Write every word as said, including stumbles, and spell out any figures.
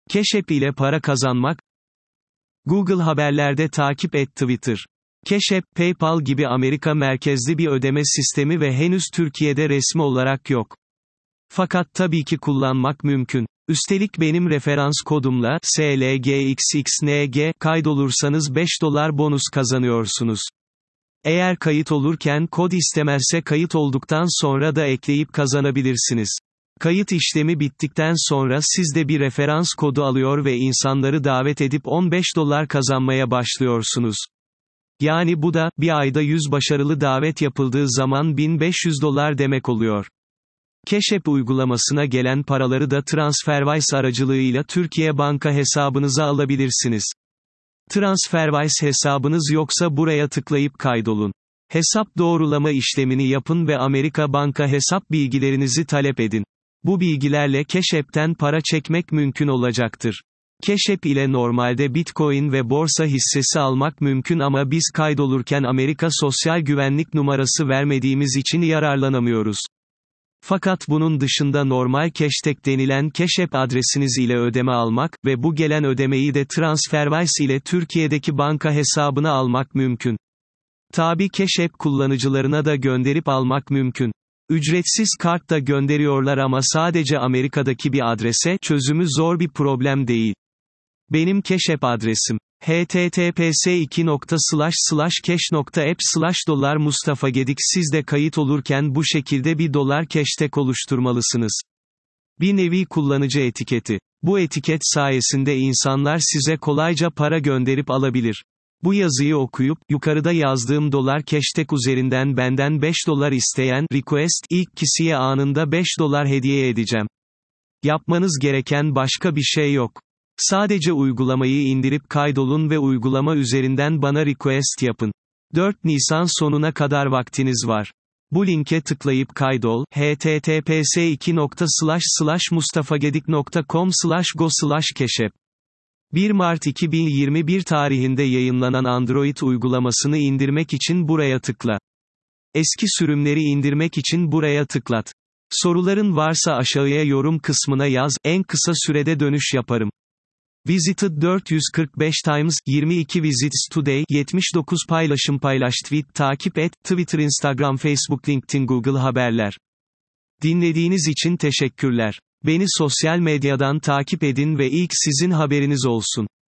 Cash App ile para kazanmak. Google Haberlerde takip et Twitter. Cash App, PayPal gibi Amerika merkezli bir ödeme sistemi ve henüz Türkiye'de resmi olarak yok. Fakat tabii ki kullanmak mümkün. Üstelik benim referans kodumla S L G X X N G kaydolursanız beş dolar bonus kazanıyorsunuz. Eğer kayıt olurken kod istemezse kayıt olduktan sonra da ekleyip kazanabilirsiniz. Kayıt işlemi bittikten sonra siz de bir referans kodu alıyor ve insanları davet edip on beş dolar kazanmaya başlıyorsunuz. Yani bu da, bir ayda yüz başarılı davet yapıldığı zaman bin beş yüz dolar demek oluyor. Cash App uygulamasına gelen paraları da TransferWise aracılığıyla Türkiye banka hesabınıza alabilirsiniz. TransferWise hesabınız yoksa buraya tıklayıp kaydolun. Hesap doğrulama işlemini yapın ve Amerika banka hesap bilgilerinizi talep edin. Bu bilgilerle Cash App'ten para çekmek mümkün olacaktır. Cash App ile normalde Bitcoin ve borsa hissesi almak mümkün ama biz kaydolurken Amerika Sosyal Güvenlik numarası vermediğimiz için yararlanamıyoruz. Fakat bunun dışında normal Cashtag denilen Cash App adresiniz ile ödeme almak ve bu gelen ödemeyi de TransferWise ile Türkiye'deki banka hesabına almak mümkün. Tabi Cash App kullanıcılarına da gönderip almak mümkün. Ücretsiz kart da gönderiyorlar ama sadece Amerika'daki bir adrese, çözümü zor bir problem değil. Benim Cash App adresim h t t p s iki nokta slash slash cash nokta app slash dolar Mustafa Gedik. Siz de kayıt olurken bu şekilde bir dolar hashtag oluşturmalısınız. Bir nevi kullanıcı etiketi. Bu etiket sayesinde insanlar size kolayca para gönderip alabilir. Bu yazıyı okuyup, yukarıda yazdığım dolar hashtag üzerinden benden beş dolar isteyen, request, ilk kişiye anında beş dolar hediye edeceğim. Yapmanız gereken başka bir şey yok. Sadece uygulamayı indirip kaydolun ve uygulama üzerinden bana request yapın. dört Nisan sonuna kadar vaktiniz var. Bu linke tıklayıp kaydol, h t t p s iki nokta slash slash mustafagedik nokta com slash go slash cashap. bir Mart iki bin yirmi bir tarihinde yayınlanan Android uygulamasını indirmek için buraya tıkla. Eski sürümleri indirmek için buraya tıklat. Soruların varsa aşağıya yorum kısmına yaz, en kısa sürede dönüş yaparım. Visited dört yüz kırk beş times, yirmi iki visits today, yetmiş dokuz paylaşım paylaş tweet takip et, Twitter Instagram Facebook LinkedIn Google Haberler. Dinlediğiniz için teşekkürler. Beni sosyal medyadan takip edin ve ilk sizin haberiniz olsun.